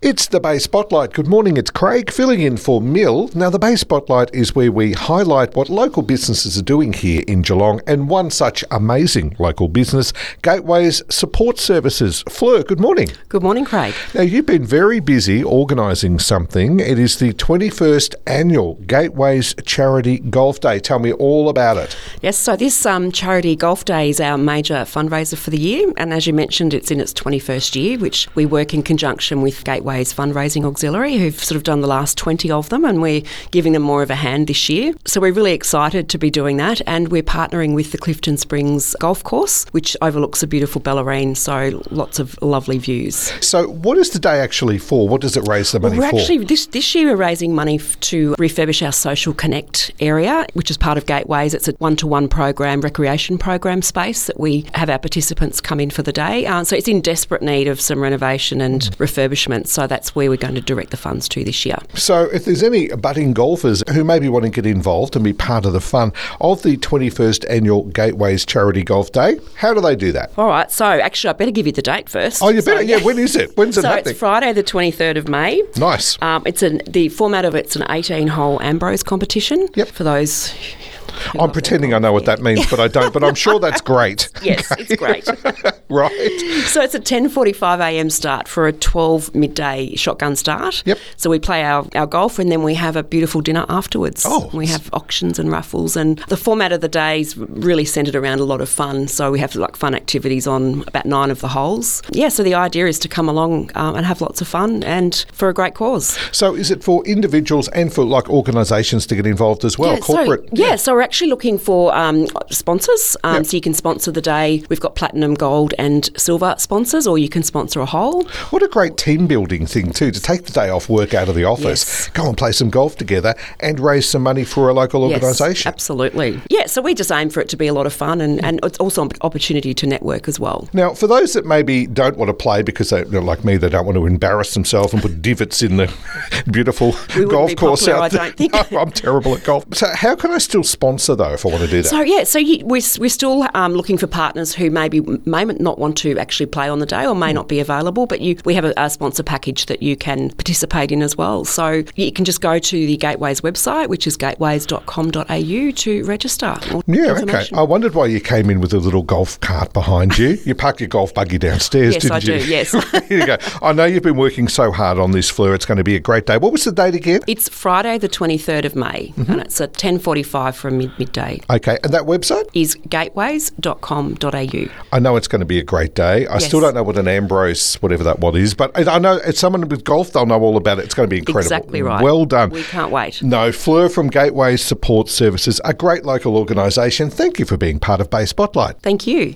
It's the Bay Spotlight. Good morning, it's Craig filling in for Mill. Now, the Bay Spotlight is where we highlight what local businesses are doing here in Geelong, and one such amazing local business, Gateways Support Services. Fleur, good morning. Good morning, Craig. Now, you've been very busy organising something. It is the 21st Annual Gateways Charity Golf Day. Tell me all about it. Yes, so this Charity Golf Day is our major fundraiser for the year, and as you mentioned, it's in its 21st year, which we work in conjunction with Gateways Fundraising Auxiliary, who've sort of done the last 20 of them, and we're giving them more of a hand this year. So we're really excited to be doing that, and we're partnering with the Clifton Springs Golf Course, which overlooks a beautiful Bellarine, so lots of lovely views. So what is the day actually for? What does it raise the money for? This year we're raising money to refurbish our Social Connect area, which is part of Gateways. It's a one-to-one program, recreation program space that we have our participants come in for the day. So it's in desperate need of some renovation and refurbishment. So that's where we're going to direct the funds to this year. So if there's any budding golfers who maybe want to get involved and be part of the fun of the 21st Annual Gateways Charity Golf Day, how do they do that? All right, so actually I better give you the date first. Oh, you better? Yeah, when is it? When's it happening? So it's Friday the 23rd of May. Nice. The format of it's an 18-hole Ambrose competition. Yep. For those... I'm pretending I know what that means, but I don't. But I'm sure that's great. Yes, it's great. Right. So it's a 10:45am start for a 12 midday shotgun start. Yep. So we play our golf, and then we have a beautiful dinner afterwards. Oh. We have auctions and raffles, and the format of the day is really centred around a lot of fun. So we have like fun activities on about 9 of the holes. Yeah, so the idea is to come along and have lots of fun and for a great cause. So is it for individuals and for like organisations to get involved as well, corporate? So we're actually looking for sponsors. So you can sponsor the day. We've got platinum, gold and silver sponsors, or you can sponsor a hole. What a great team building thing too, to take the day off work out of the office, go and play some golf together and raise some money for a local organisation. Absolutely. Yeah, so we just aim for it to be a lot of fun, and it's also an opportunity to network as well. Now, for those that maybe don't want to play because they're like me, they don't want to embarrass themselves and put divots in the beautiful golf course popular, out there. I don't think. No, I'm terrible at golf. So how can I still sponsor though if I want to do that? We're still looking for partners who may not want to actually play on the day or may not be available, but we have a sponsor package that you can participate in as well. So you can just go to the Gateways website, which is gateways.com.au, to register. Yeah, okay. I wondered why you came in with a little golf cart behind you. You parked your golf buggy downstairs, didn't you? Yes, I do, yes. Here you go. I know you've been working so hard on this, Fleur. It's going to be a great day. What was the date again? It's Friday the 23rd of May, and it's at 10:45 for a midday. Okay, and that website? Is gateways.com.au. I know it's going to be a great day. I still don't know what an Ambrose, whatever that one is, but I know it's someone with golf, they'll know all about it. It's going to be incredible. Exactly right. Well done. We can't wait. No, Fleur from Gateways Support Services, a great local organisation. Thank you for being part of Bay Spotlight. Thank you.